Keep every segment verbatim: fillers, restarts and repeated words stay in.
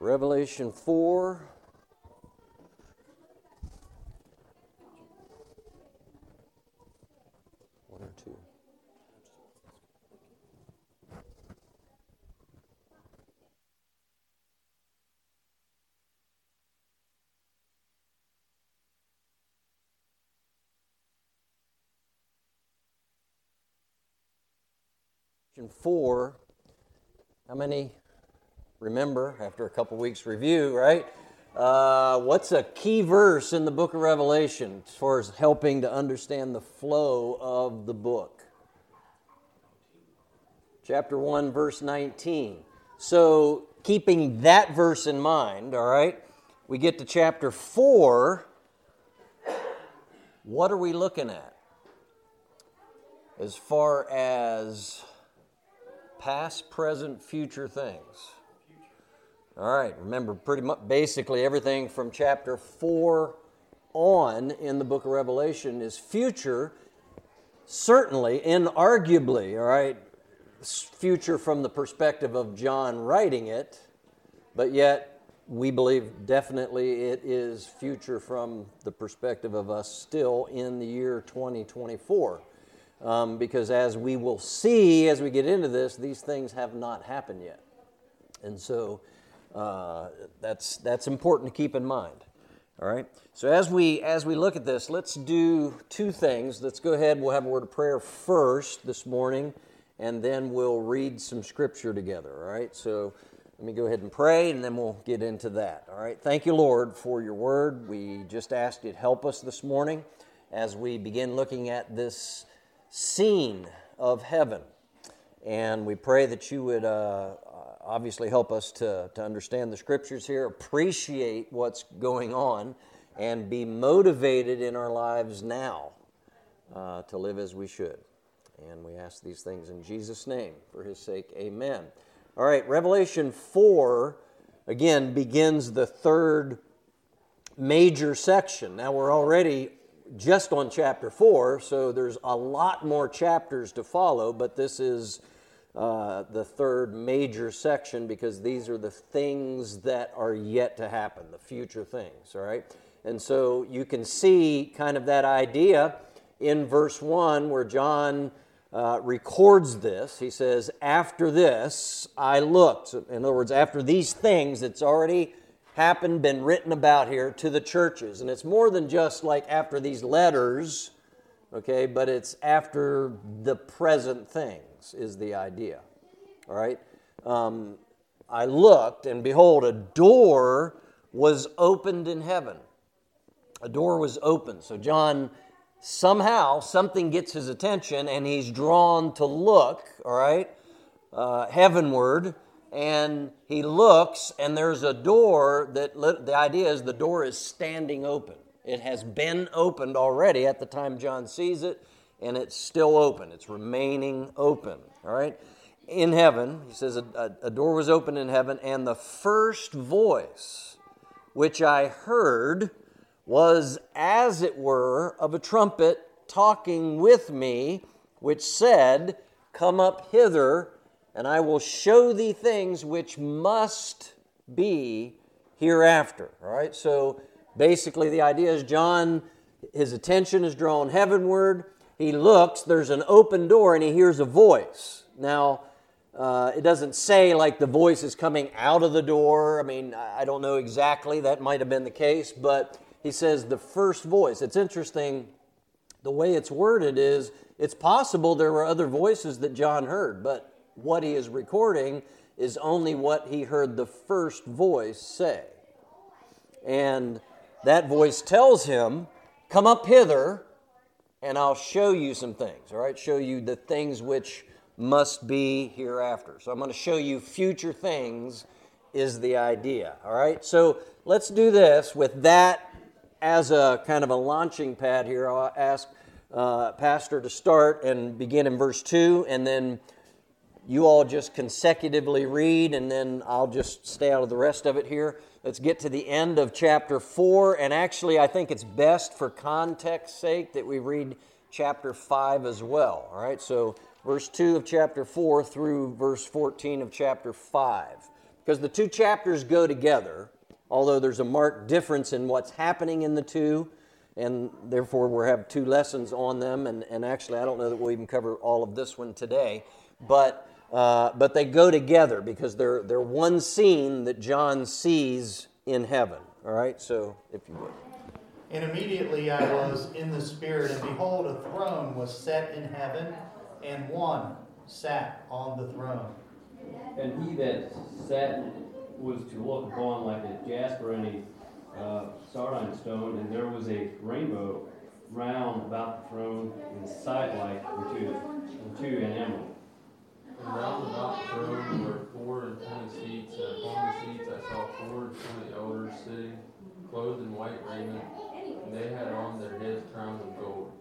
Revelation four. One or two. Four. How many remember after a couple weeks review, right? Uh, what's a key verse in the book of Revelation as far as helping to understand the flow of the book? Chapter one, verse nineteen. So, keeping that verse in mind, all right, we get to chapter four. What are we looking at as far as past, present, future things? All right, remember pretty much basically everything from chapter four on in the book of Revelation is future, certainly, inarguably, all right, future from the perspective of John writing it, but yet we believe definitely it is future from the perspective of us still in the year twenty twenty-four. Um, because as we will see as we get into this, these things have not happened yet. And so uh, that's that's important to keep in mind. All right? So as we as we look at this, let's do two things. Let's go ahead. We'll have a word of prayer first this morning, and then we'll read some scripture together. All right? So let me go ahead and pray, and then we'll get into that. All right? Thank you, Lord, for your word. We just asked you to help us this morning as we begin looking at this scene of heaven. And we pray that you would uh, obviously help us to, to understand the scriptures here, appreciate what's going on, and be motivated in our lives now uh, to live as we should. And we ask these things in Jesus' name. For his sake, amen. All right, Revelation four, again, begins the third major section. Now we're already just on chapter four, so there's a lot more chapters to follow, but this is uh, the third major section because these are the things that are yet to happen, the future things, all right? And so you can see kind of that idea in verse one where John uh, records this. He says, after this I looked. In other words, after these things, it's already happened, been written about here to the churches. And it's more than just like after these letters, okay, but it's after the present things is the idea, all right? Um, I looked, and behold, a door was opened in heaven. A door was opened. So John, somehow, something gets his attention, and he's drawn to look, all right, uh, heavenward. And he looks, and there's a door that, the idea is the door is standing open. It has been opened already at the time John sees it, and it's still open. It's remaining open, all right? In heaven, he says, a, a door was opened in heaven, and the first voice which I heard was, as it were, of a trumpet talking with me, which said, come up hither, and I will show thee things which must be hereafter. All right, so basically the idea is John, his attention is drawn heavenward. He looks, there's an open door, and he hears a voice. Now, uh, it doesn't say like the voice is coming out of the door. I mean, I don't know exactly. That might have been the case, but he says the first voice. It's interesting, the way it's worded is, it's possible there were other voices that John heard, but what he is recording is only what he heard the first voice say. And that voice tells him, come up hither, and I'll show you some things, all right? Show you the things which must be hereafter. So I'm going to show you future things is the idea, all right? So let's do this with that as a kind of a launching pad here. I'll ask uh, Pastor to start and begin in verse two, and then you all just consecutively read, and then I'll just stay out of the rest of it here. Let's get to the end of chapter four, and actually I think it's best for context's sake that we read chapter five as well. All right, so verse two of chapter four through verse fourteen of chapter five. because the two chapters go together, although there's a marked difference in what's happening in the two, and therefore we'll have two lessons on them, and, and actually I don't know that we'll even cover all of this one today, but uh, but they go together because they're, they're one scene that John sees in heaven. All right, so if you would. And immediately I was in the Spirit, and behold, a throne was set in heaven, and one sat on the throne. And he that sat was to look upon like a jasper and a uh, sardine stone, and there was a rainbow round about the throne, and sight like unto, unto an emerald. And round about the throne were four and twenty seats, and upon the seats I saw four and twenty elders sitting, clothed in white raiment, and they had on their heads crowns of gold.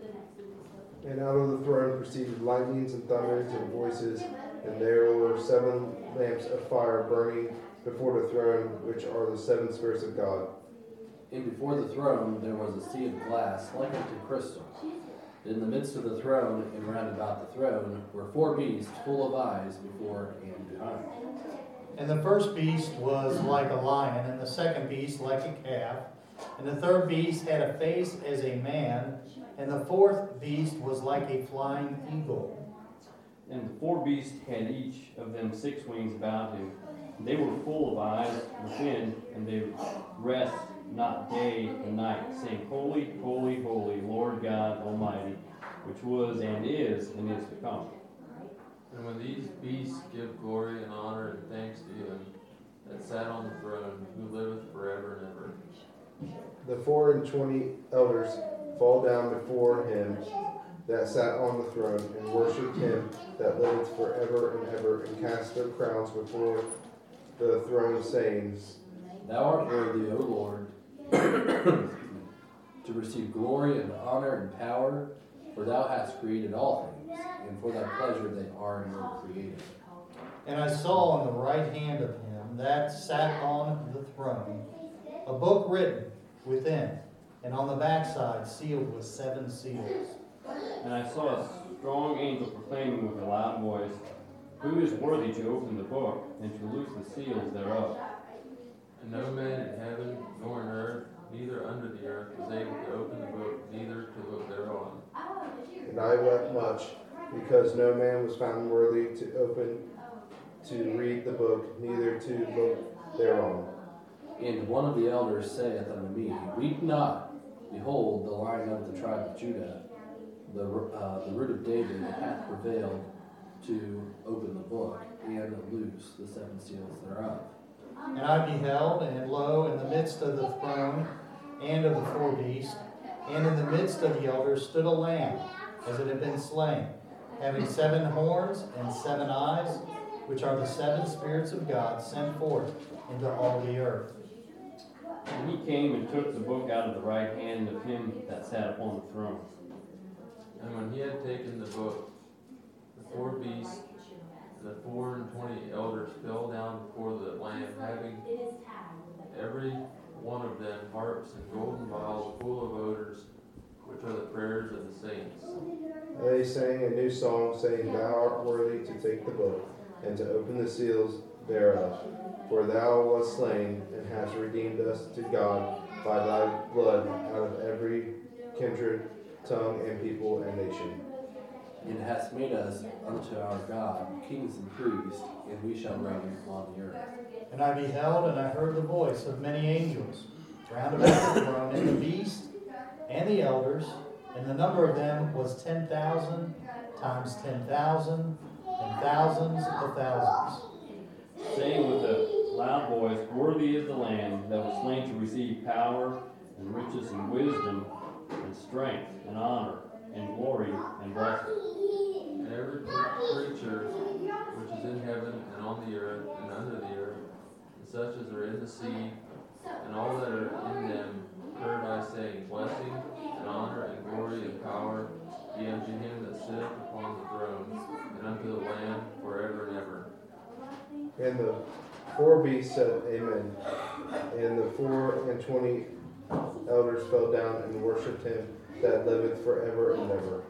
And out of the throne proceeded lightnings and thunderings and voices, and there were seven lamps of fire burning before the throne, which are the seven spirits of God. And before the throne there was a sea of glass, like unto crystal. In the midst of the throne, and round about the throne, were four beasts full of eyes before and behind. And the first beast was like a lion, and the second beast like a calf. And the third beast had a face as a man, and the fourth beast was like a flying eagle. And the four beasts had each of them six wings about him. They were full of eyes within, and they rest not day and night, saying, Holy, holy, holy, Lord God Almighty, which was and is and is to come. And when these beasts give glory and honor and thanks to him that sat on the throne, who liveth forever and ever. The four and twenty elders fall down before him that sat on the throne, and worshipped him that liveth forever and ever, and cast their crowns before the throne, saying, Thou art worthy, O Lord, to receive glory and honor and power, for thou hast created all things, and for thy pleasure they are and were created. And I saw on the right hand of him that sat on the throne a book written within, and on the backside sealed with seven seals. And I saw a strong angel proclaiming with a loud voice, Who is worthy to open the book and to loose the seals thereof? And no man in heaven, nor in earth, neither under the earth, was able to open the book, neither to look thereon. And I wept much, because no man was found worthy to open, to read the book, neither to look thereon. And one of the elders saith unto me, Weep not, behold, the Lion of the tribe of Judah, the, uh, the root of David, hath prevailed to open the book, and loose the seven seals thereof. And I beheld, and lo, in the midst of the throne and of the four beasts, and in the midst of the elders stood a lamb, as it had been slain, having seven horns and seven eyes, which are the seven spirits of God sent forth into all the earth. And he came and took the book out of the right hand of him that sat upon the throne. And when he had taken the book, the four beasts and the four and twenty elders fell down before the Lamb, having every one of them harps and golden vials full of odors, which are the prayers of the saints. And they sang a new song, saying, Thou art worthy to take the book, and to open the seals thereof. For thou wast slain, and hast redeemed us to God by thy blood out of every kindred, tongue, and people, and nation. And hast made us unto our God kings and priests, and we shall reign on the earth. And I beheld, and I heard the voice of many angels round about the throne, and the beast, and the elders, and the number of them was ten thousand times ten thousand, and thousands of thousands. Saying with a loud voice, Worthy is the Lamb that was slain to receive power, and riches, and wisdom, and strength, and honor, and glory, and blessing. And every creature which is in heaven and on the earth and under the earth, and such as are in the sea, and all that are in them, heard I saying, Blessing, and honor, and glory, and power be unto him that sitteth upon the throne, and unto the Lamb forever and ever. And the four beasts said, Amen. And the four and twenty elders fell down and worshipped him that liveth forever and ever.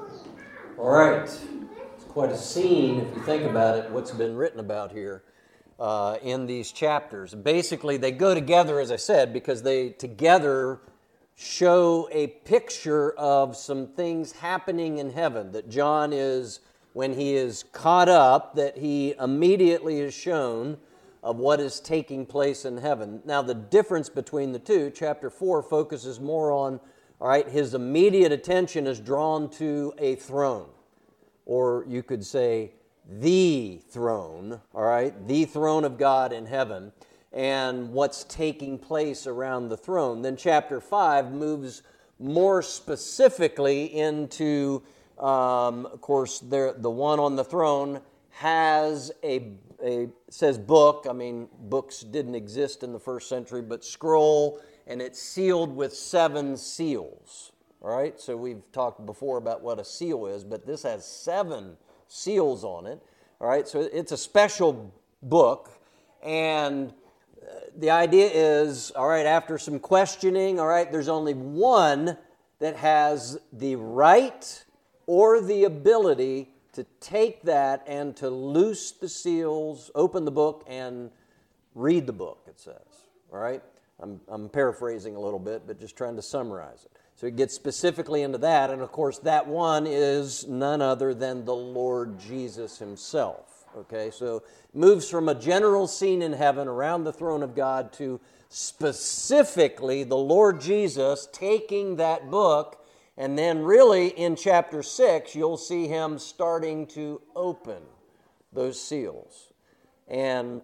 All right. It's quite a scene if you think about it, what's been written about here. uh, in these chapters. Basically, they go together, as I said, because they together show a picture of some things happening in heaven that John is, when he is caught up, that he immediately is shown of what is taking place in heaven. Now, the difference between the two, chapter four focuses more on, all right, his immediate attention is drawn to a throne, or you could say the throne, all right, the throne of God in heaven, and what's taking place around the throne. Then chapter five moves more specifically into, um, of course, there, the one on the throne has a, a, says book, I mean, books didn't exist in the first century, but scroll, and it's sealed with seven seals, all right? So we've talked before about what a seal is, but this has seven seals on it, all right? So it's a special book, and the idea is, all right, after some questioning, all right, there's only one that has the right or the ability to take that and to loose the seals, open the book, and read the book, it says, all right? I'm, I'm paraphrasing a little bit, but just trying to summarize it. So it gets specifically into that, and of course that one is none other than the Lord Jesus himself, okay? So it moves from a general scene in heaven around the throne of God to specifically the Lord Jesus taking that book. And then really in chapter six, you'll see him starting to open those seals. And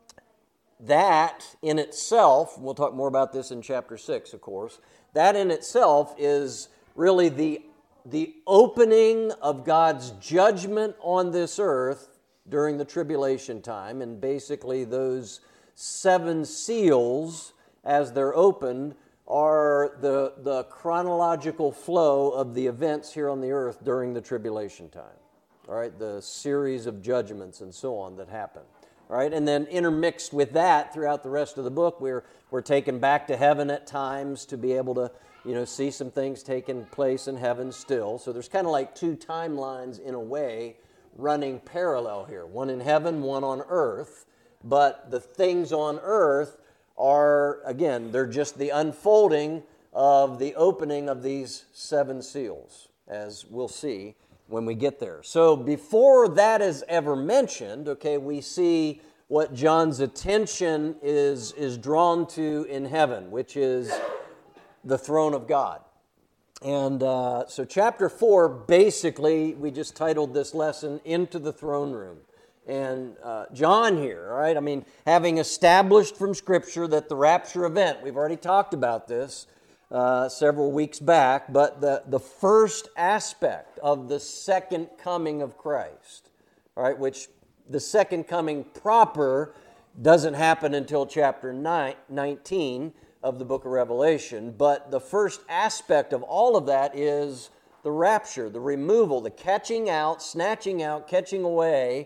that in itself, we'll talk more about this in chapter six, of course, that in itself is really the, the opening of God's judgment on this earth during the tribulation time. And basically those seven seals, as they're opened, are the, the chronological flow of the events here on the earth during the tribulation time. All right, the series of judgments and so on that happen. All right, and then intermixed with that throughout the rest of the book, we're we're taken back to heaven at times to be able to, you know, see some things taking place in heaven still. So there's kind of like two timelines in a way running parallel here. One in heaven, one on earth. But the things on earth are, again, they're just the unfolding of the opening of these seven seals, as we'll see when we get there. So before that is ever mentioned, okay, we see what John's attention is, is drawn to in heaven, which is the throne of God. And uh, so chapter four, basically, we just titled this lesson, Into the Throne Room. And uh, John here, all right, I mean, having established from Scripture that the rapture event, we've already talked about this uh, several weeks back, but the, the first aspect of the second coming of Christ, all right, which the second coming proper doesn't happen until chapter nine, nineteen of the book of Revelation, but the first aspect of all of that is the rapture, the removal, the catching out, snatching out, catching away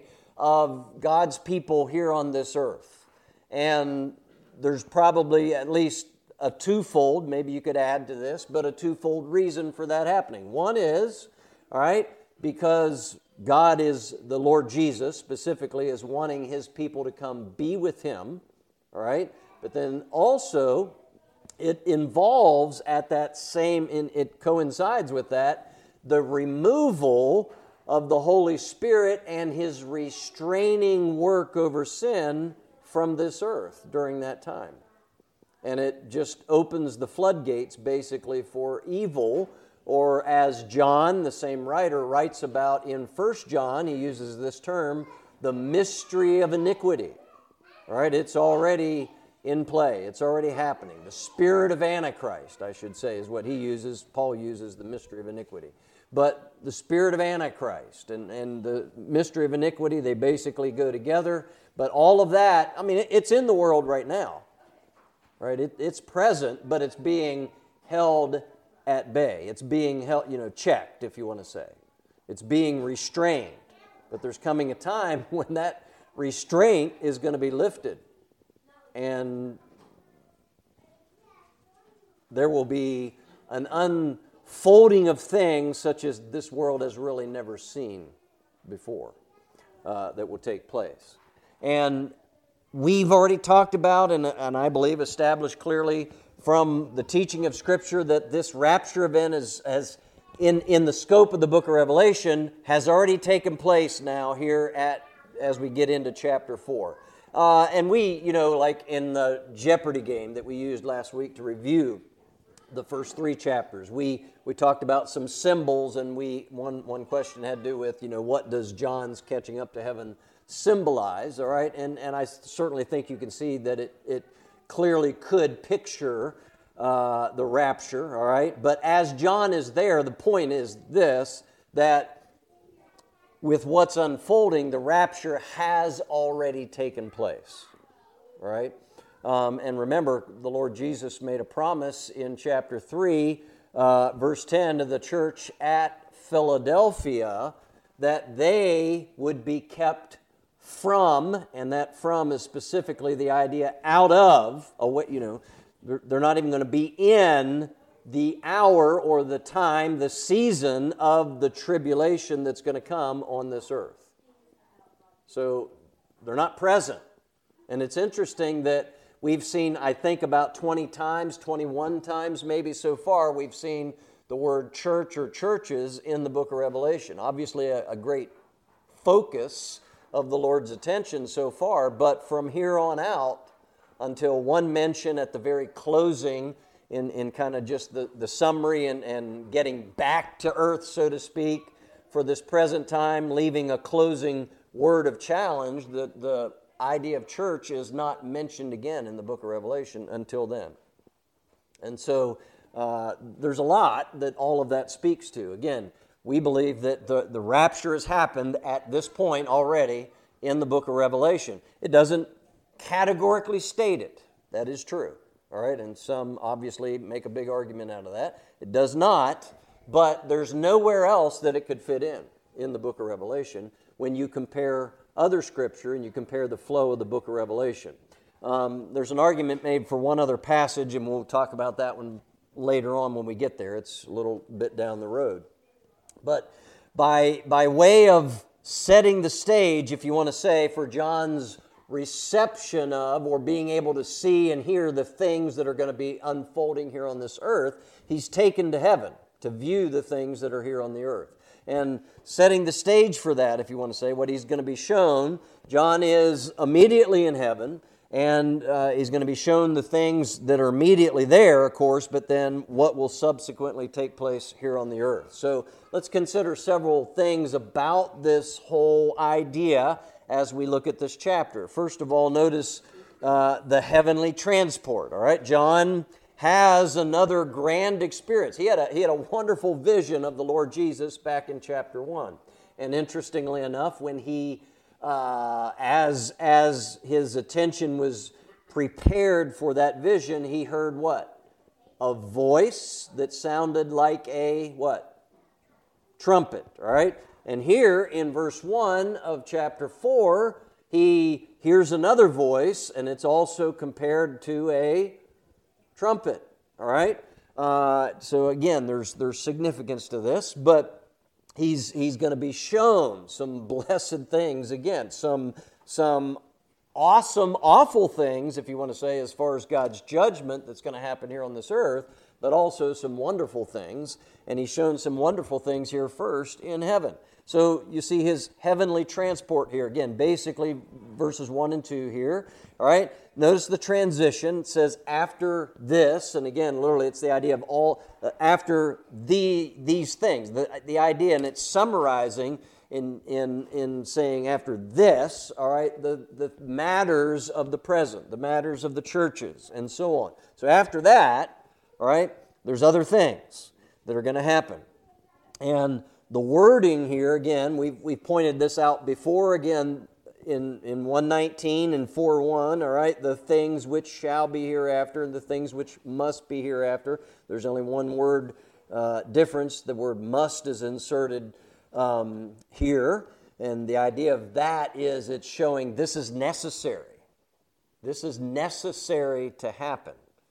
of God's people here on this earth. And there's probably at least a twofold, maybe you could add to this, but a twofold reason for that happening. One is, all right, because God is, the Lord Jesus specifically, is wanting his people to come be with him, all right? But then also, it involves at that same, it coincides with that, the removal of the Holy Spirit and his restraining work over sin from this earth during that time. And it just opens the floodgates basically for evil, or as John, the same writer, writes about in First John, he uses this term, the mystery of iniquity. All right, it's already in play. It's already happening. The spirit of Antichrist, I should say, is what he uses. Paul uses the mystery of iniquity. But the spirit of Antichrist and, and the mystery of iniquity, they basically go together. But all of that, I mean, it's in the world right now. Right? It, it's present, but it's being held at bay. It's being held, you know, checked, if you want to say. It's being restrained. But there's coming a time when that restraint is going to be lifted. And there will be an unfolding of things such as this world has really never seen before uh, that will take place. And we've already talked about and, and I believe established clearly from the teaching of Scripture that this rapture event is, has, in, in the scope of the book of Revelation, has already taken place now here at as we get into chapter four. Uh, and we, you know, like in the Jeopardy game that we used last week to review the first three chapters, we we talked about some symbols, and we one one question had to do with, you know, what does John's catching up to heaven symbolize, all right? And and I certainly think you can see that it, it clearly could picture uh, the rapture, all right? But as John is there, the point is this, that with what's unfolding, the rapture has already taken place, all right? Um, and remember, the Lord Jesus made a promise in chapter three, uh, verse ten, to the church at Philadelphia that they would be kept from, and that from is specifically the idea out of, away, you know, they're, they're not even going to be in the hour or the time, the season of the tribulation that's going to come on this earth. So they're not present. And it's interesting that we've seen, I think, about twenty times, twenty-one times maybe so far, we've seen the word church or churches in the book of Revelation. Obviously a, a great focus of the Lord's attention so far, but from here on out until one mention at the very closing in, in kind of just the, the summary and, and getting back to earth, so to speak, for this present time, leaving a closing word of challenge, the, the idea of church is not mentioned again in the book of Revelation until then. And so uh, there's a lot that all of that speaks to. Again, we believe that the, the rapture has happened at this point already in the book of Revelation. It doesn't categorically state it. That is true. All right, and some obviously make a big argument out of that. It does not, but there's nowhere else that it could fit in in the book of Revelation when you compare other Scripture and you compare the flow of the book of Revelation. Um, there's an argument made for one other passage, and we'll talk about that one later on when we get there. It's a little bit down the road. But by, by way of setting the stage, if you want to say, for John's reception of or being able to see and hear the things that are going to be unfolding here on this earth, he's taken to heaven to view the things that are here on the earth. And setting the stage for that, if you want to say, what he's going to be shown, John is immediately in heaven, and uh, he's going to be shown the things that are immediately there, of course, but then what will subsequently take place here on the earth. So let's consider several things about this whole idea as we look at this chapter. First of all, notice uh, the heavenly transport, all right? John has another grand experience. He had a, he had a wonderful vision of the Lord Jesus back in chapter one. And interestingly enough, when he, uh, as, as his attention was prepared for that vision, he heard what? A voice that sounded like a what? Trumpet, all right? And here in verse one of chapter four, he hears another voice, and it's also compared to a trumpet, all right? Uh, so again, there's there's significance to this, but he's he's going to be shown some blessed things again, some some awesome, awful things, if you want to say, as far as God's judgment that's going to happen here on this earth, but also some wonderful things, and he's shown some wonderful things here first in heaven. So you see his heavenly transport here. Again, basically verses one and two here. All right. Notice the transition. It says after this, and again, literally it's the idea of all, uh, after the these things. The, the idea, and it's summarizing in, in, in saying after this, all right, the, the matters of the present, the matters of the churches, and so on. So after that, all right, there's other things that are going to happen. And the wording here, again, we've, we've pointed this out before, again, in, in one nineteen and four one, all right, the things which shall be hereafter and the things which must be hereafter. There's only one word uh, difference. The word must is inserted um, here, and the idea of that is it's showing this is necessary. This is necessary to happen.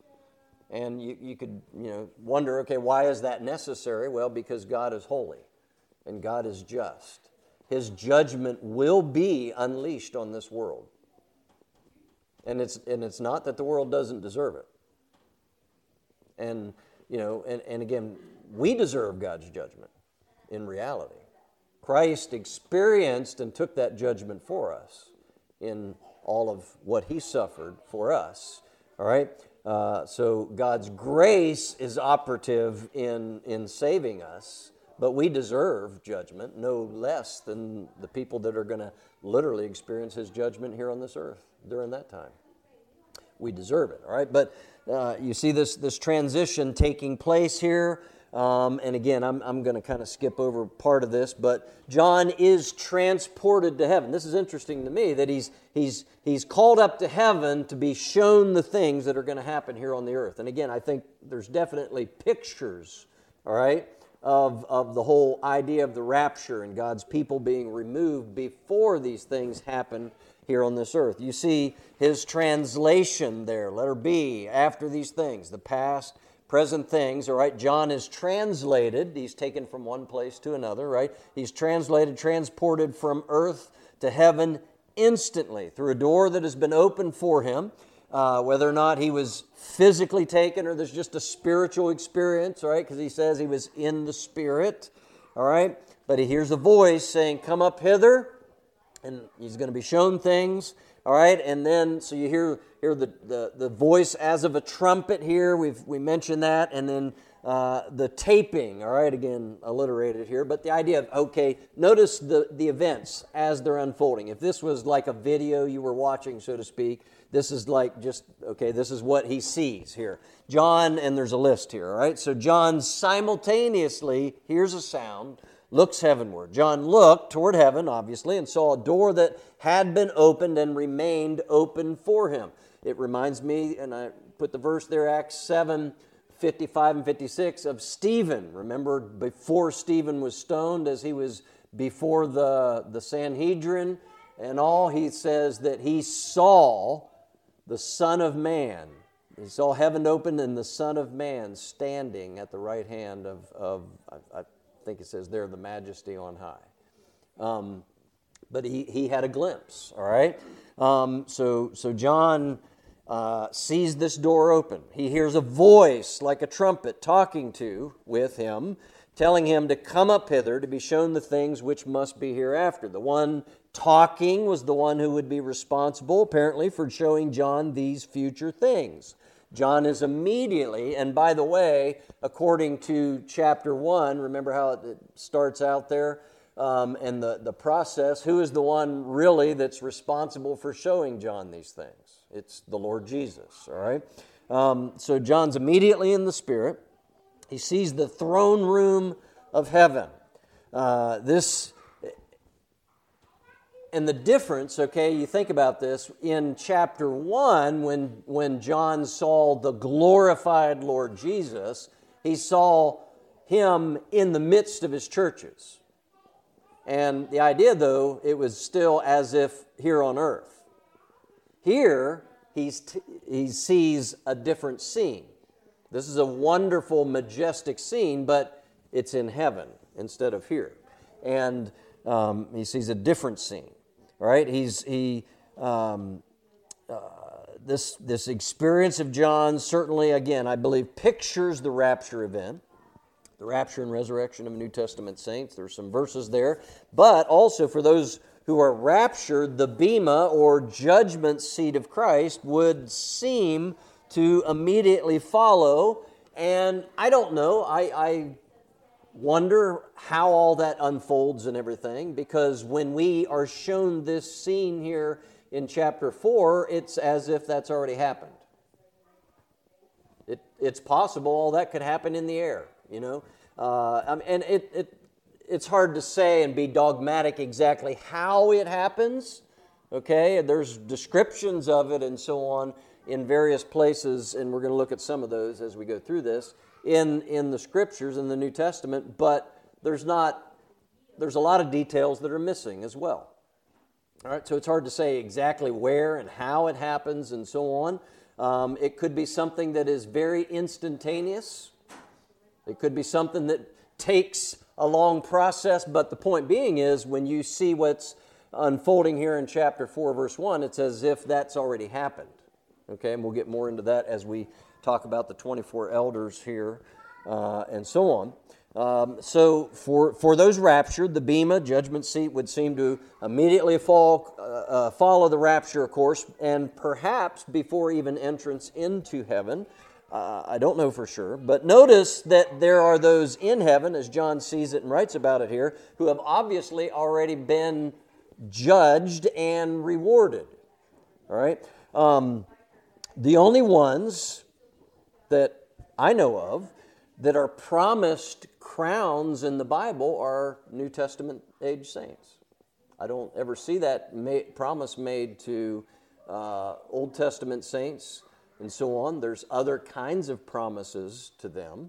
And you, you could, you know, wonder, okay, why is that necessary? Well, because God is holy. And God is just. His judgment will be unleashed on this world. And it's and it's not that the world doesn't deserve it. And, you know, and, and again, we deserve God's judgment in reality. Christ experienced and took that judgment for us in all of what He suffered for us. All right? Uh, so God's grace is operative in, in saving us, but we deserve judgment no less than the people that are going to literally experience His judgment here on this earth during that time. We deserve it, all right? But uh, you see this, this transition taking place here. Um, and again, I'm, I'm going to kind of skip over part of this, but John is transported to heaven. This is interesting to me that he's he's he's called up to heaven to be shown the things that are going to happen here on the earth. And again, I think there's definitely pictures, all right, of, of the whole idea of the rapture and God's people being removed before these things happen here on this earth. You see his translation there, letter B, after these things, the past, present things, all right? John is translated. He's taken from one place to another, right? He's translated, transported from earth to heaven instantly through a door that has been opened for him. Uh, whether or not he was physically taken or there's just a spiritual experience, all right? Because he says he was in the Spirit, all right? But he hears a voice saying, "Come up hither," and he's going to be shown things. All right, and then, so you hear hear the, the, the voice as of a trumpet here. We've we mentioned that, and then uh, the taping. All right, again, alliterated here, but the idea of, okay, notice the, the events as they're unfolding. If this was like a video you were watching, so to speak, this is like just, okay, this is what he sees here. John, and there's a list here, all right? So John simultaneously hears a sound, looks heavenward. John looked toward heaven, obviously, and saw a door that had been opened and remained open for him. It reminds me, and I put the verse there, Acts seven, fifty-five and fifty-six, of Stephen. Remember, before Stephen was stoned, as he was before the, the Sanhedrin and all, he says that he saw the Son of Man. He saw heaven open and the Son of Man standing at the right hand of, of I, I think it says there, the majesty on high. Um, but he, he had a glimpse, all right? Um, so, so John uh, sees this door open. He hears a voice like a trumpet talking to, with him, telling him to come up hither to be shown the things which must be hereafter. The one talking was the one who would be responsible, apparently, for showing John these future things. John is immediately, and by the way, according to chapter one, remember how it starts out there, um, and the, the process, who is the one really that's responsible for showing John these things? It's the Lord Jesus, all right? Um, so John's immediately in the Spirit. He sees the throne room of heaven. Uh, this... And the difference, okay, you think about this, in chapter one, when, when John saw the glorified Lord Jesus, he saw Him in the midst of His churches. And the idea, though, it was still as if here on earth. Here, he's t- he sees a different scene. This is a wonderful, majestic scene, but it's in heaven instead of here. And um, he sees a different scene. All right, he's he um, uh, this this experience of John certainly, again, I believe, pictures the rapture event, the rapture and resurrection of New Testament saints. There's some verses there, but also for those who are raptured, the bema or judgment seat of Christ would seem to immediately follow. And I don't know, I. I wonder how all that unfolds and everything, because when we are shown this scene here in chapter four, it's as if that's already happened. It, it's possible all that could happen in the air, you know. Uh, and it, it it's hard to say and be dogmatic exactly how it happens, okay? There's descriptions of it and so on in various places, and we're going to look at some of those as we go through this. In, in the Scriptures, in the New Testament, but there's not, there's a lot of details that are missing as well. All right, so it's hard to say exactly where and how it happens and so on. Um, it could be something that is very instantaneous. It could be something that takes a long process, but the point being is when you see what's unfolding here in chapter four, verse one, it's as if that's already happened. Okay, and we'll get more into that as we talk about the twenty-four elders here uh, and so on. Um, so for, for those raptured, the bema, judgment seat, would seem to immediately fall, uh, uh, follow the rapture, of course, and perhaps before even entrance into heaven. Uh, I don't know for sure, but notice that there are those in heaven, as John sees it and writes about it here, who have obviously already been judged and rewarded. All right? Um, the only ones that I know of that are promised crowns in the Bible are New Testament age saints. I don't ever see that ma- promise made to uh, Old Testament saints and so on. There's other kinds of promises to them.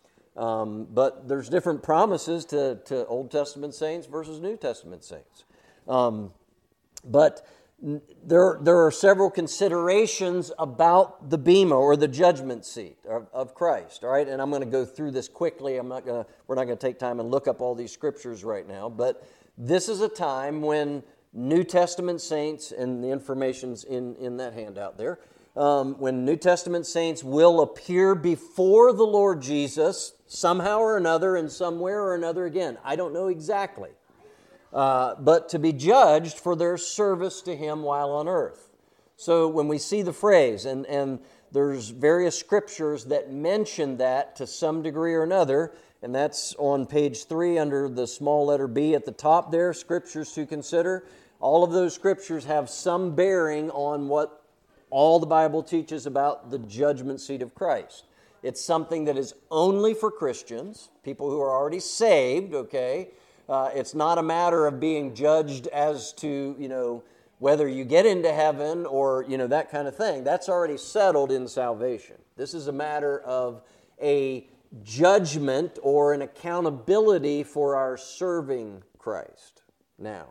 Um, but there's different promises to, to Old Testament saints versus New Testament saints. Um, but there, there are several considerations about the bema or the judgment seat of, of Christ. All right, and I'm going to go through this quickly. I'm not going to. We're not going to take time and look up all these scriptures right now. But this is a time when New Testament saints, and the information's in in that handout there. Um, when New Testament saints will appear before the Lord Jesus somehow or another, and somewhere or another again. I don't know exactly. Uh, but to be judged for their service to Him while on earth. So when we see the phrase, and, and there's various scriptures that mention that to some degree or another, and that's on page three under the small letter B at the top there, scriptures to consider. All of those scriptures have some bearing on what all the Bible teaches about the judgment seat of Christ. It's something that is only for Christians, people who are already saved, okay? Uh, it's not a matter of being judged as to, you know, whether you get into heaven or, you know, that kind of thing. That's already settled in salvation. This is a matter of a judgment or an accountability for our serving Christ now.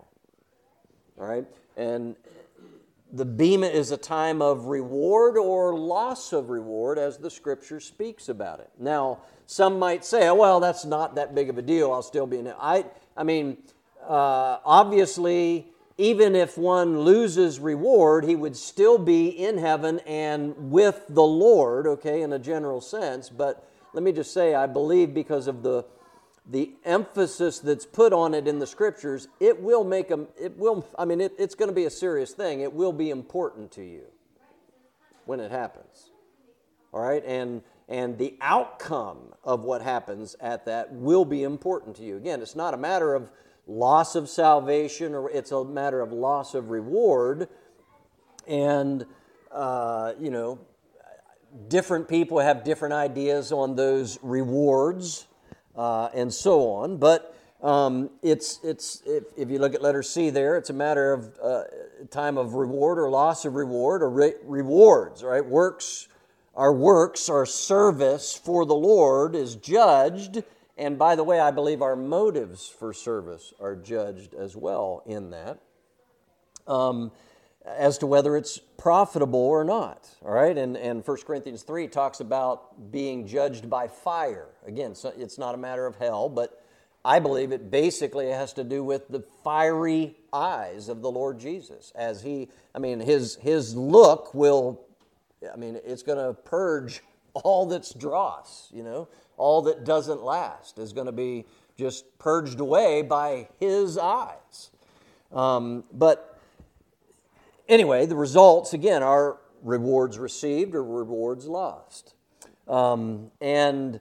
All right? And the bema is a time of reward or loss of reward as the Scripture speaks about it. Now, some might say, oh, well, that's not that big of a deal. I'll still be in it. I, I mean, uh, obviously, even if one loses reward, he would still be in heaven and with the Lord, okay, in a general sense. But let me just say, I believe because of the the emphasis that's put on it in the Scriptures, it will make a, it will, I mean, it, it's going to be a serious thing. It will be important to you when it happens. All right? And and the outcome of what happens at that will be important to you. Again, it's not a matter of loss of salvation, or it's a matter of loss of reward. And, uh, you know, different people have different ideas on those rewards. Uh, and so on, but um, it's it's if, if you look at letter C there, it's a matter of uh, time of reward or loss of reward or re- rewards, right? Works, our works, our service for the Lord is judged, and by the way, I believe our motives for service are judged as well in that, um, as to whether it's profitable or not, all right? And, and First Corinthians three talks about being judged by fire. Again, so it's not a matter of hell, but I believe it basically has to do with the fiery eyes of the Lord Jesus. As He, I mean, His, his look will, I mean, it's going to purge all that's dross, you know? All that doesn't last is going to be just purged away by His eyes. Um, but Anyway, the results, again, are rewards received or rewards lost. Um, and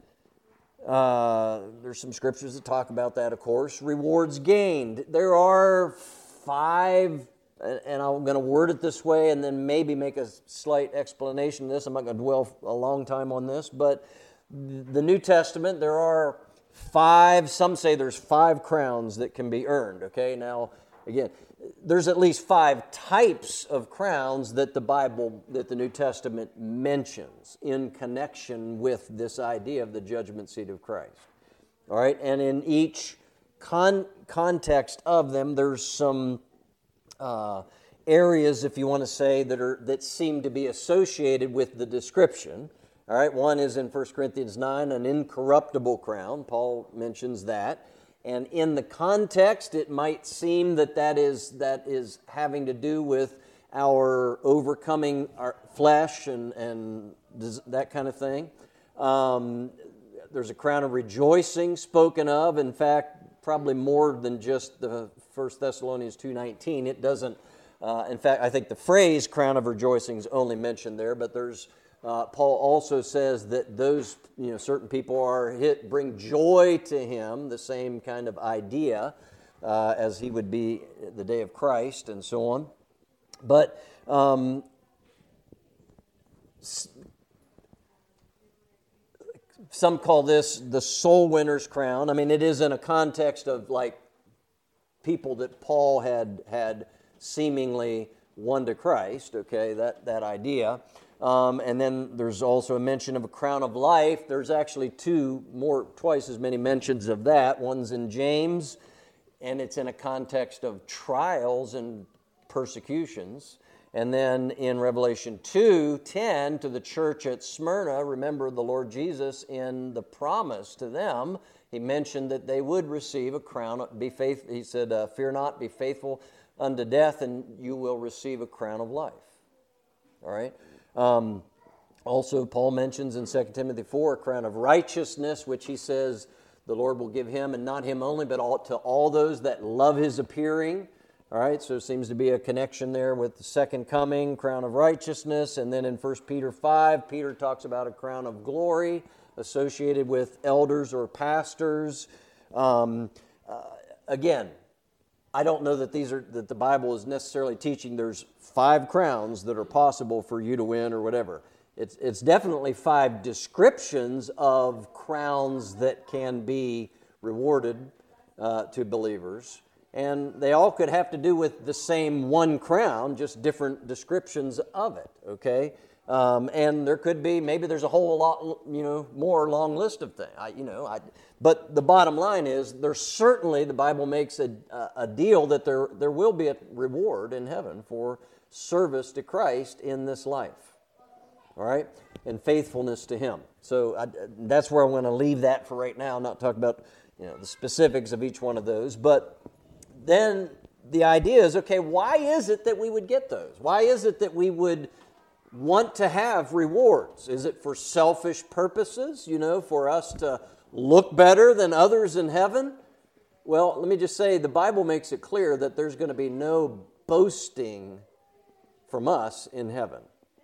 uh, there's some scriptures that talk about that, of course. Rewards gained. There are five, and I'm going to word it this way and then maybe make a slight explanation of this. I'm not going to dwell a long time on this, but the New Testament, there are five, some say there's five crowns that can be earned, okay? Now, again, there's at least five types of crowns that the Bible, that the New Testament mentions in connection with this idea of the judgment seat of Christ. All right, and in each con- context of them, there's some uh, areas, if you want to say, that are that seem to be associated with the description. All right, one is in First Corinthians nine, an incorruptible crown. Paul mentions that. And in the context, it might seem that that is, that is having to do with our overcoming our flesh and, and that kind of thing. Um, there's a crown of rejoicing spoken of. In fact, probably more than just the First Thessalonians two nineteen. It doesn't, uh, in fact, I think the phrase crown of rejoicing is only mentioned there, but there's, uh, Paul also says that those, you know, certain people are hit, bring joy to him, the same kind of idea uh, as he would be the day of Christ and so on. But um, some call this the soul winner's crown. I mean, it is in a context of like people that Paul had had seemingly won to Christ. Okay, that that idea. Um, and then there's also a mention of a crown of life. There's actually two more, twice as many mentions of that. One's in James, and it's in a context of trials and persecutions. And then in Revelation two ten, to the church at Smyrna, remember the Lord Jesus in the promise to them, he mentioned that they would receive a crown. Be faith, he said, uh, fear not, be faithful unto death, and you will receive a crown of life. All right? Um, also, Paul mentions in Second Timothy four, a crown of righteousness, which he says the Lord will give him, and not him only, but all, to all those that love his appearing. All right, so there seems to be a connection there with the second coming, crown of righteousness. And then in First Peter five, Peter talks about a crown of glory associated with elders or pastors. Um, uh, again, I don't know that these are that the Bible is necessarily teaching there's five crowns that are possible for you to win or whatever. It's, it's definitely five descriptions of crowns that can be rewarded uh, to believers. And they all could have to do with the same one crown, just different descriptions of it, okay? Um, and there could be, maybe there's a whole lot, you know, more long list of things, I, you know. I, but the bottom line is, there's certainly, the Bible makes a, a deal that there, there will be a reward in heaven for service to Christ in this life, all right? And faithfulness to Him. So I, that's where I want to leave that for right now, not talk about, you know, the specifics of each one of those, but then the idea is, okay, why is it that we would get those? Why is it that we would want to have rewards? Is it for selfish purposes, you know, for us to look better than others in heaven? Well, let me just say, the Bible makes it clear that there's going to be no boasting from us in heaven.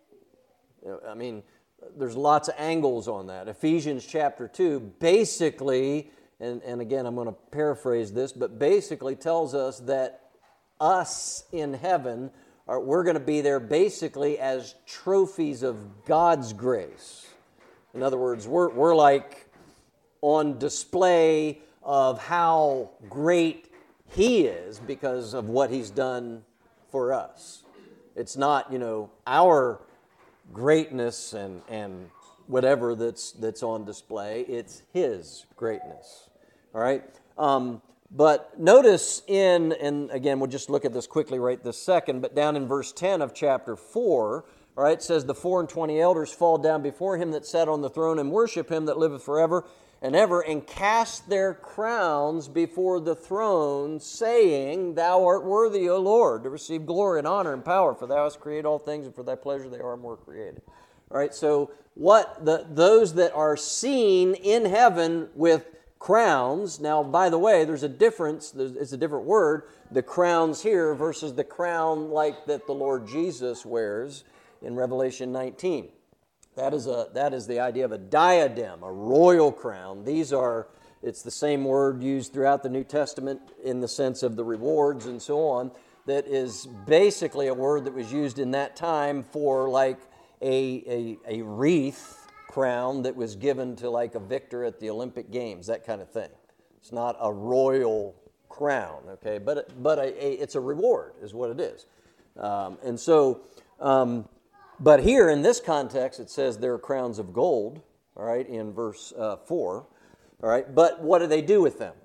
I mean, there's lots of angles on that. Ephesians chapter two basically, and, and again, I'm going to paraphrase this, but basically tells us that us in heaven, are, we're going to be there basically as trophies of God's grace. In other words, we're, we're like on display of how great He is because of what He's done for us. It's not, you know, our greatness and, and whatever that's that's on display. It's His greatness. All right? Um, but notice in, and again, we'll just look at this quickly right this second, but down in verse ten of chapter four, all right, it says, the four and twenty elders fall down before Him that sat on the throne and worship Him that liveth forever and ever, and cast their crowns before the throne, saying, Thou art worthy, O Lord, to receive glory and honor and power, for Thou hast created all things, and for Thy pleasure they are more created. All right, so what the those that are seen in heaven with crowns, now, by the way, there's a difference, there's, it's a different word, the crowns here versus the crown like that the Lord Jesus wears in Revelation nineteen. That is a that is the idea of a diadem, a royal crown. These are, it's the same word used throughout the New Testament in the sense of the rewards and so on, that is basically a word that was used in that time for like a, a, a wreath crown that was given to like a victor at the Olympic Games, that kind of thing. It's not a royal crown, okay, but but a, a, it's a reward is what it is. Um, and so, um, but here in this context, it says there are crowns of gold, all right, in verse uh, four, all right, but what do they do with them?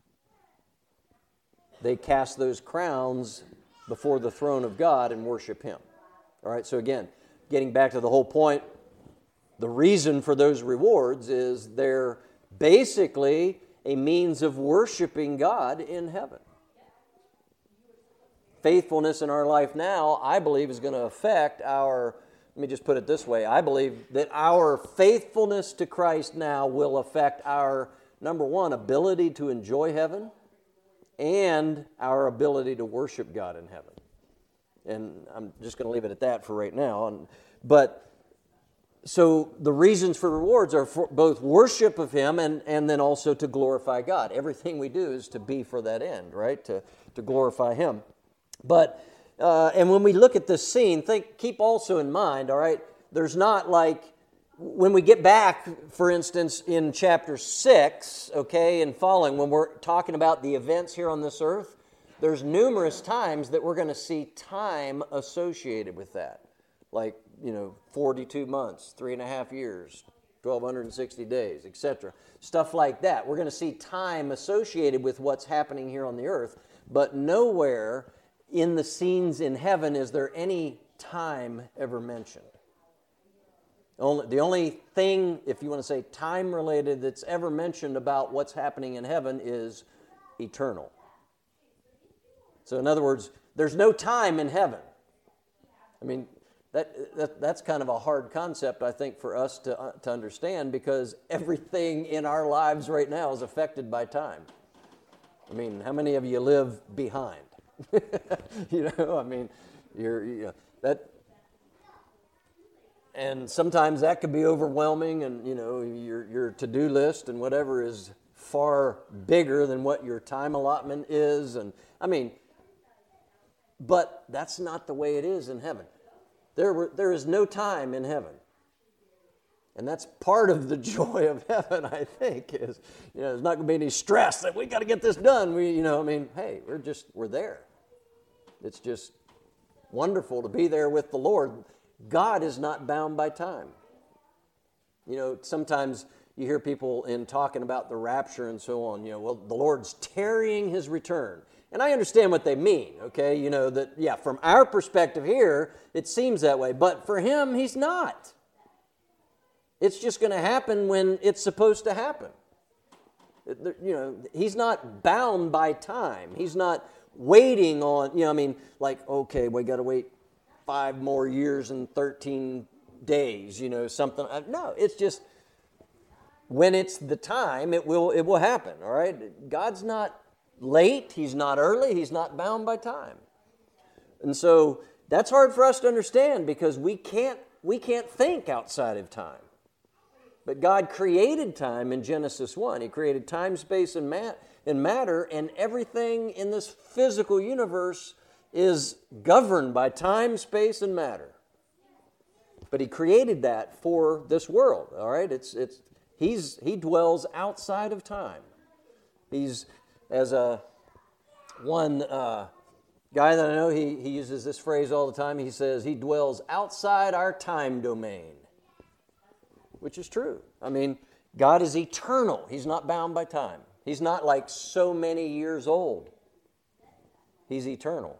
They cast those crowns before the throne of God and worship Him. All right, so again, getting back to the whole point, the reason for those rewards is they're basically a means of worshiping God in heaven. faithfulness in our life now, I believe, is going to affect our, let me just put it this way, I believe that our faithfulness to Christ now will affect our, number one, ability to enjoy heaven and our ability to worship God in heaven. And I'm just going to leave it at that for right now. And, but so the reasons for rewards are for both worship of Him and, and then also to glorify God. Everything we do is to be for that end, right? To, to glorify Him. But, uh, and when we look at this scene, think, keep also in mind, all right, there's not like, when we get back, for instance, in chapter six, okay, and following, when we're talking about the events here on this earth, there's numerous times that we're going to see time associated with that. Like, you know, forty-two months, three and a half years, twelve sixty days, et cetera. Stuff like that. We're going to see time associated with what's happening here on the earth, but nowhere in the scenes in heaven is there any time ever mentioned. Only, the only thing, if you want to say time-related, that's ever mentioned about what's happening in heaven is eternal. So in other words, there's no time in heaven. I mean, that, that that's kind of a hard concept, I think, for us to, uh, to understand, because everything in our lives right now is affected by time. I mean, how many of you live behind? You know, I mean, you're, you know, that... And sometimes that could be overwhelming, and, you know, your your to-do list and whatever is far bigger than what your time allotment is. And I mean, but that's not the way it is in heaven. There were, there is no time in heaven. And that's part of the joy of heaven, I think, is, you know, there's not going to be any stress that we got to get this done. We, you know, I mean, hey, we're just, we're there. It's just wonderful to be there with the Lord. God is not bound by time. You know, sometimes you hear people in talking about the rapture and so on, you know, well, the Lord's tarrying His return. And I understand what they mean, okay? You know, that, yeah, from our perspective here, it seems that way. But for Him, He's not. It's just going to happen when it's supposed to happen. It, you know, He's not bound by time. He's not waiting on, you know, I mean, like, okay, we got to wait five more years and thirteen days, you know, something. No, it's just when it's the time, it will it will happen, all right? God's not late, He's not early, He's not bound by time. And so that's hard for us to understand, because we can't we can't think outside of time. But God created time in Genesis one. He created time, space, and mat and matter, and everything in this physical universe is governed by time, space, and matter. But He created that for this world, all right? It's it's he's he dwells outside of time. He's, as a one uh, guy that I know, he, he uses this phrase all the time. He says he dwells outside our time domain, which is true. I mean, God is eternal. He's not bound by time. He's not like so many years old. He's eternal.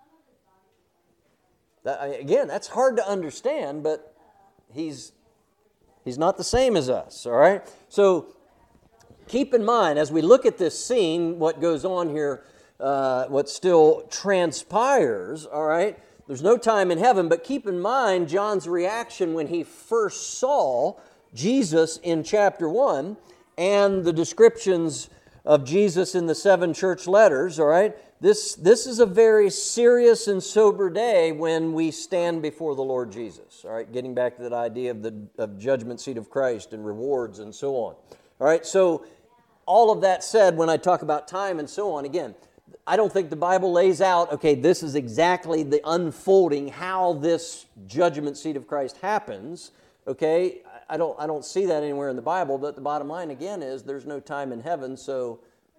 That, again, that's hard to understand, but he's he's not the same as us, all right? So keep in mind, as we look at this scene, what goes on here, uh, what still transpires, all right? There's no time in heaven, but keep in mind John's reaction when he first saw Jesus in chapter one and the descriptions of Jesus in the seven church letters, all right? This, this is a very serious and sober day when we stand before the Lord Jesus. All right, getting back to that idea of the of judgment seat of Christ and rewards and so on. All right, so all of that said, when I talk about time and so on, again, I don't think the Bible lays out, okay, this is exactly the unfolding, how this judgment seat of Christ happens. Okay, I don't I don't see that anywhere in the Bible, but the bottom line again is there's no time in heaven, so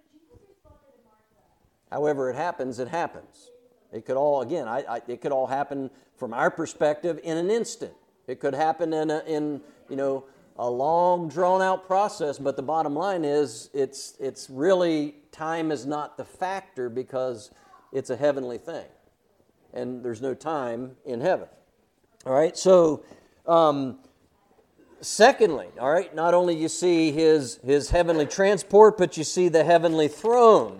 however it happens, it happens. It could all, again, I, I, it could all happen from our perspective in an instant. It could happen in, a, in you know, a long, drawn-out process, but the bottom line is it's it's really, time is not the factor because it's a heavenly thing. And there's no time in heaven. All right, so um, secondly, all right, not only you see his, his heavenly transport, but you see the heavenly throne.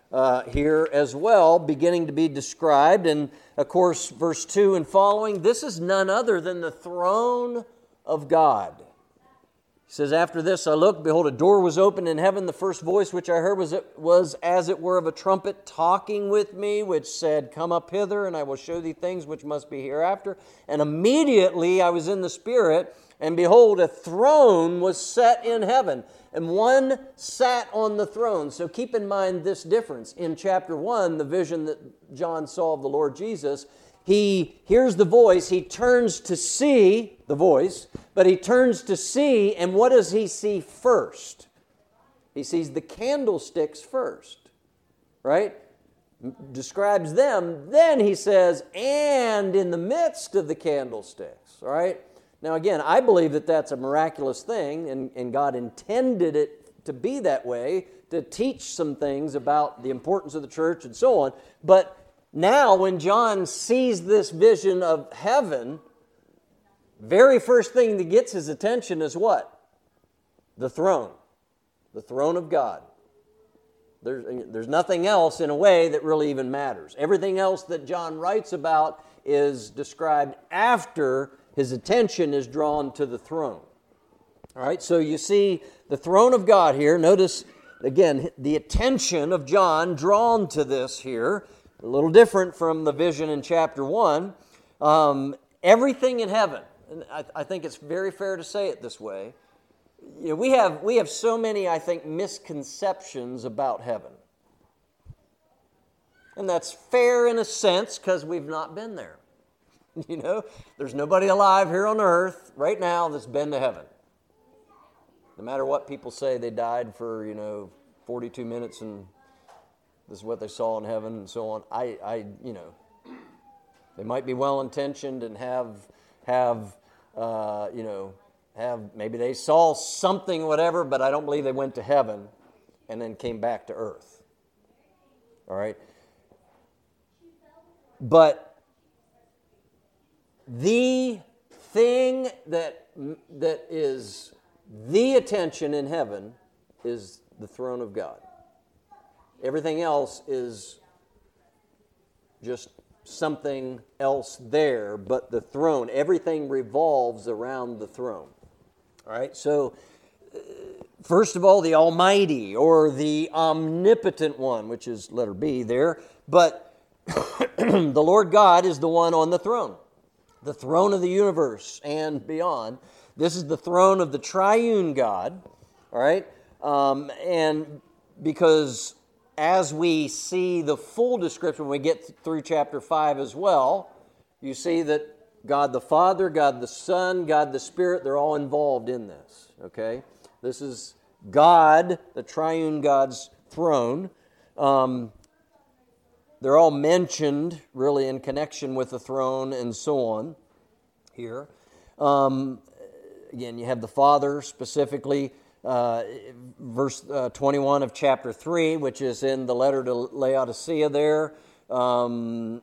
uh, here as well, beginning to be described. And of course, verse two and following, this is none other than the throne of God. He says, after this I looked, behold, a door was opened in heaven. The first voice which I heard was, was as it were of a trumpet talking with me, which said, come up hither, and I will show thee things which must be hereafter. And immediately I was in the Spirit, and behold, a throne was set in heaven, and one sat on the throne. So keep in mind this difference. In chapter one, the vision that John saw of the Lord Jesus, he hears the voice, he turns to see the voice, but he turns to see, and what does he see first? He sees the candlesticks first, right? Describes them. Then he says, and in the midst of the candlesticks, right? Now again, I believe that that's a miraculous thing, and, and God intended it to be that way, to teach some things about the importance of the church and so on. But now when John sees this vision of heaven, very first thing that gets his attention is what? The throne. The throne of God. There's, there's nothing else in a way that really even matters. Everything else that John writes about is described after his attention is drawn to the throne. All right, so you see the throne of God here. Notice, again, the attention of John drawn to this here. A little different from the vision in chapter one. Um, everything in heaven, and I, I think it's very fair to say it this way, you know, we have we have so many, I think, misconceptions about heaven. And that's fair in a sense because we've not been there. You know, there's nobody alive here on earth right now that's been to heaven. No matter what people say, they died for, you know, forty-two minutes and this is what they saw in heaven and so on. I, I you know, they might be well-intentioned and have, have uh, you know, have, maybe they saw something, whatever, but I don't believe they went to heaven and then came back to earth. All right? But the thing that that is the attention in heaven is the throne of God. Everything else is just something else there, but the throne, everything revolves around the throne. All right, so uh, first of all, the Almighty or the Omnipotent One, which is letter B there, but the Lord God is the one on the throne, the throne of the universe and beyond. This is the throne of the triune God, all right, um, and because as we see the full description, when we get through chapter five as well, you see that God the Father, God the Son, God the Spirit, they're all involved in this, okay? This is God, the triune God's throne. Um, they're all mentioned, really, in connection with the throne and so on here. Um, again, you have the Father specifically, Uh, verse uh, twenty-one of chapter three, which is in the letter to Laodicea there. Um,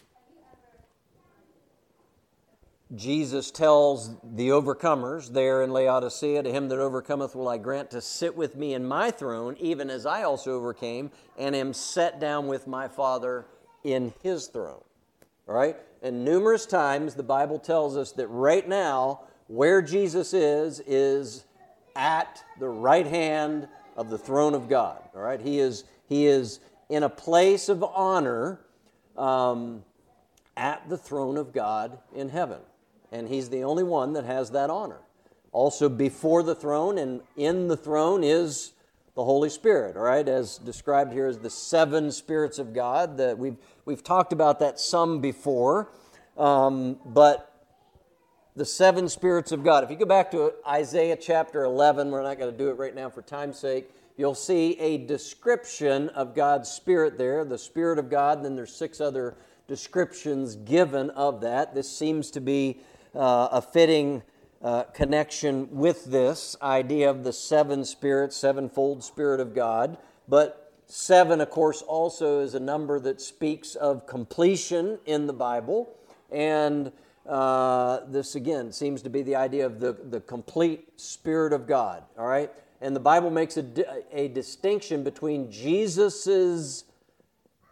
Jesus tells the overcomers there in Laodicea, to him that overcometh will I grant to sit with me in my throne, even as I also overcame, and am set down with my Father in his throne. All right? And numerous times the Bible tells us that right now, where Jesus is, is at the right hand of the throne of God. All right, he is he is in a place of honor um, at the throne of God in heaven, and he's the only one that has that honor. Also, before the throne and in the throne is the Holy Spirit. All right, as described here as the seven spirits of God. That we've we've talked about that some before, um, but. The seven spirits of God. If you go back to Isaiah chapter eleven, we're not going to do it right now for time's sake, you'll see a description of God's Spirit there, the Spirit of God, and then there's six other descriptions given of that. This seems to be uh, a fitting uh, connection with this idea of the seven spirits, sevenfold Spirit of God. But seven, of course, also is a number that speaks of completion in the Bible, and Uh, this, again, seems to be the idea of the, the complete Spirit of God, all right? And the Bible makes a, a distinction between Jesus'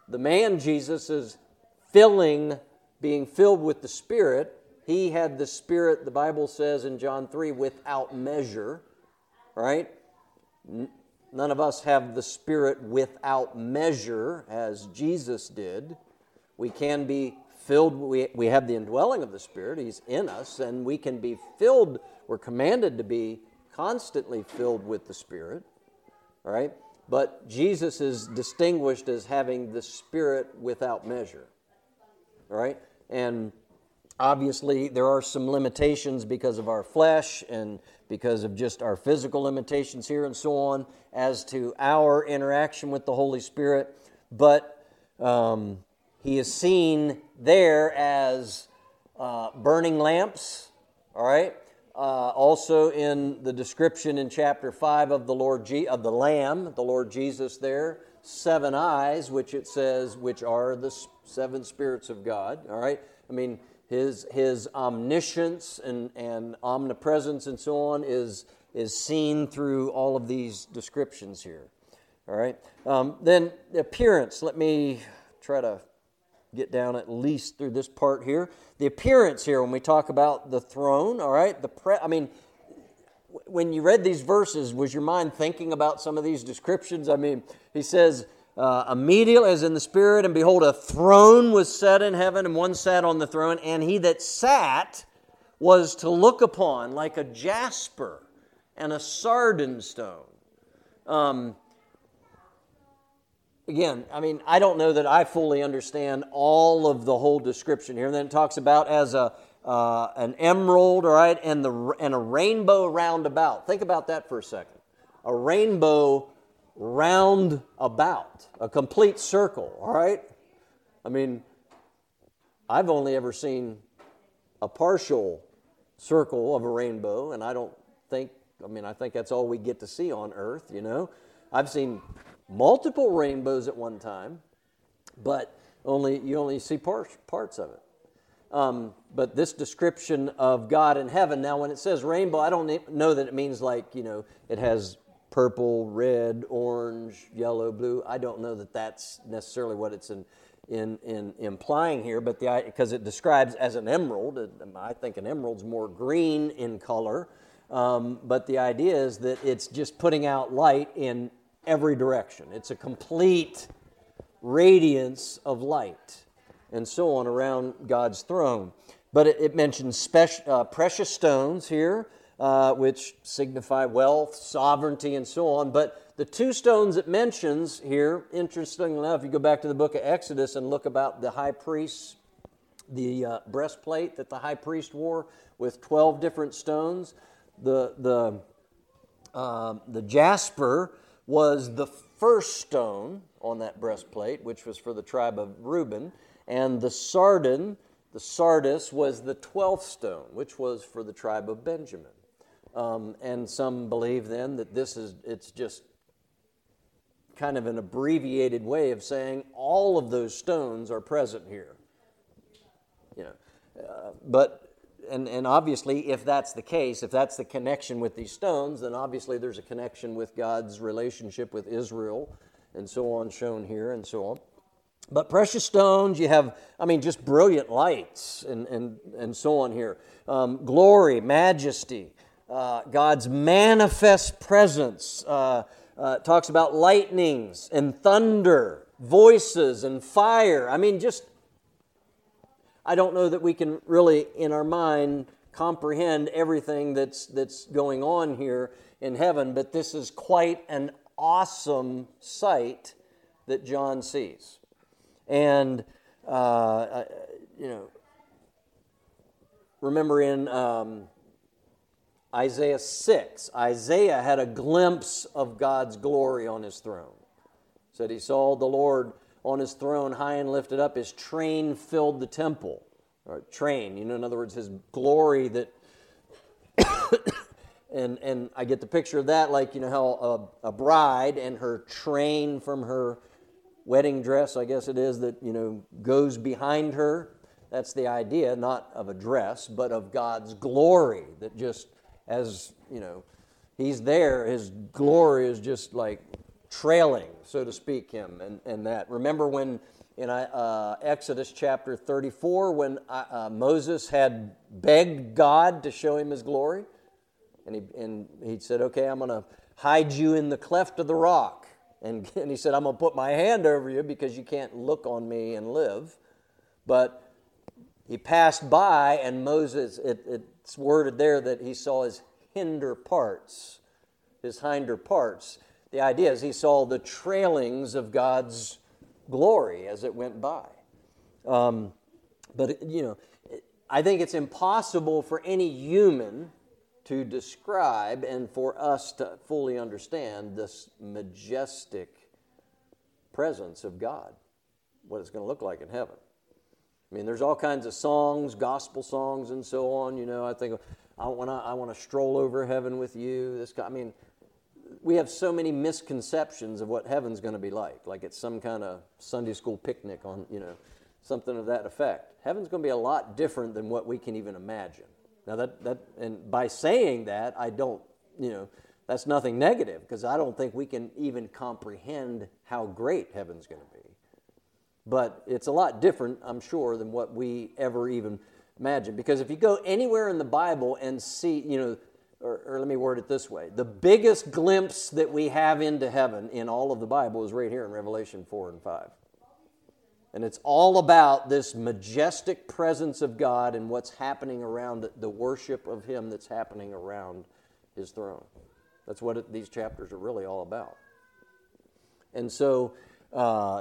the man Jesus is filling, being filled with the Spirit. He had the Spirit, the Bible says in John three, without measure, right? None of us have the Spirit without measure as Jesus did. We can be filled, we, we have the indwelling of the Spirit. He's in us, and we can be filled, we're commanded to be constantly filled with the Spirit, all right? But Jesus is distinguished as having the Spirit without measure, all right? And obviously, there are some limitations because of our flesh and because of just our physical limitations here and so on as to our interaction with the Holy Spirit. But um, He is seen there as uh, burning lamps, all right? Uh, also in the description in chapter five of the Lord Je- of the Lamb, the Lord Jesus there, seven eyes, which it says, which are the seven spirits of God, all right? I mean, His his omniscience and, and omnipresence and so on is, is seen through all of these descriptions here. All right? Um, then the appearance. Let me try to get down at least through this part here. The appearance here when we talk about the throne, all right? The pre- I mean, when you read these verses, was your mind thinking about some of these descriptions? I mean, he says, Uh, immediately as in the Spirit, and behold, a throne was set in heaven, and one sat on the throne, and he that sat was to look upon like a jasper and a sardine stone. Um, again, I mean, I don't know that I fully understand all of the whole description here. And then it talks about as a uh, an emerald, all right, and the and a rainbow round about. Think about that for a second. A rainbow round about, a complete circle, all right? I mean, I've only ever seen a partial circle of a rainbow, and I don't think, I mean, I think that's all we get to see on earth, you know? I've seen multiple rainbows at one time, but only you only see par- parts of it. Um, but this description of God in heaven, now when it says rainbow, I don't know that it means like, you know, it has purple, red, orange, yellow, blue. I don't know that that's necessarily what it's in, in, in implying here, but the because it describes as an emerald. I think an emerald's more green in color, um, but the idea is that it's just putting out light in every direction. It's a complete radiance of light and so on around God's throne. But it, it mentions special, uh, precious stones here, Uh, which signify wealth, sovereignty, and so on. But the two stones it mentions here, interestingly enough, you go back to the book of Exodus and look about the high priest's, the uh, breastplate that the high priest wore with twelve different stones. The, the, uh, the jasper was the first stone on that breastplate, which was for the tribe of Reuben, and the sardine, the sardis, was the twelfth stone, which was for the tribe of Benjamin. Um, and some believe then that this is, it's just kind of an abbreviated way of saying all of those stones are present here. You know, uh, but, and, and obviously if that's the case, if that's the connection with these stones, then obviously there's a connection with God's relationship with Israel and so on shown here and so on. But precious stones, you have, I mean, just brilliant lights and, and, and so on here. Um, glory, majesty. Uh, God's manifest presence, uh, uh, talks about lightnings and thunder, voices and fire. I mean, just, I don't know that we can really, in our mind, comprehend everything that's that's going on here in heaven, but this is quite an awesome sight that John sees. And, uh, you know, remember in Um, Isaiah six, Isaiah had a glimpse of God's glory on his throne. Said he saw the Lord on his throne high and lifted up. His train filled the temple. Or train, you know, in other words, his glory that, and and I get the picture of that like, you know, how a, a bride and her train from her wedding dress, I guess it is, that, you know, goes behind her. That's the idea, not of a dress, but of God's glory that just, as, you know, he's there, his glory is just like trailing, so to speak, him and, and that. Remember when in uh, Exodus chapter thirty-four when uh, Moses had begged God to show him his glory. And he, and he said, okay, I'm going to hide you in the cleft of the rock. And, and he said, I'm going to put my hand over you because you can't look on me and live. But he passed by, and Moses, it, it's worded there that he saw his hinder parts, his hinder parts. The idea is he saw the trailings of God's glory as it went by. Um, but, you know, I think it's impossible for any human to describe and for us to fully understand this majestic presence of God, what it's going to look like in heaven. I mean, there's all kinds of songs, gospel songs and so on. You know, I think, I want to I want to stroll over heaven with you. This guy, I mean, we have so many misconceptions of what heaven's going to be like. Like it's some kind of Sunday school picnic on, you know, something of that effect. Heaven's going to be a lot different than what we can even imagine. Now that, that and by saying that, I don't, you know, that's nothing negative because I don't think we can even comprehend how great heaven's going to be. But it's a lot different, I'm sure, than what we ever even imagine. Because if you go anywhere in the Bible and see, you know, or, or let me word it this way, the biggest glimpse that we have into heaven in all of the Bible is right here in Revelation four and five. And it's all about this majestic presence of God and what's happening around it, the worship of Him that's happening around His throne. That's what it, these chapters are really all about. And so, uh,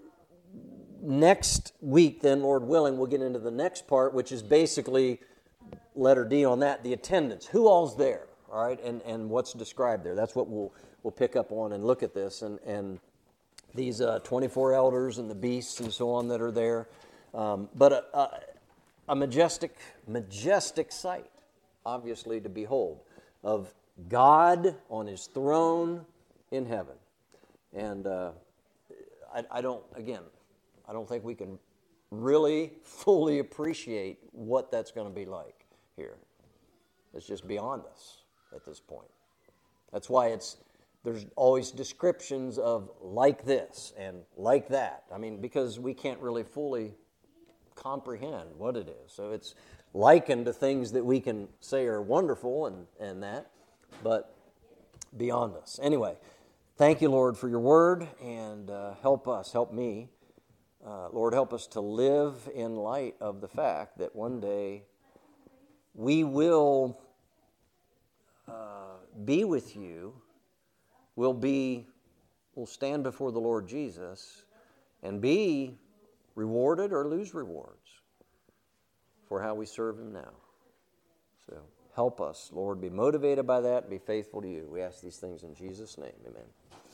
next week, then, Lord willing, we'll get into the next part, which is basically letter D on that, the attendance. Who all's there, all right, and, and what's described there. That's what we'll we'll pick up on and look at this. And, and these uh, twenty-four elders and the beasts and so on that are there. Um, but a, a, a majestic, majestic sight, obviously, to behold, of God on His throne in heaven. And uh, I, I don't, again, I don't think we can really fully appreciate what that's going to be like here. It's just beyond us at this point. That's why it's there's always descriptions of like this and like that. I mean, because we can't really fully comprehend what it is. So it's likened to things that we can say are wonderful and, and that, but beyond us. Anyway, thank you, Lord, for your word, and uh, help us, help me. Uh, Lord, help us to live in light of the fact that one day we will uh, be with you, we'll be, we'll stand before the Lord Jesus and be rewarded or lose rewards for how we serve Him now. So help us, Lord, be motivated by that and be faithful to you. We ask these things in Jesus' name. Amen.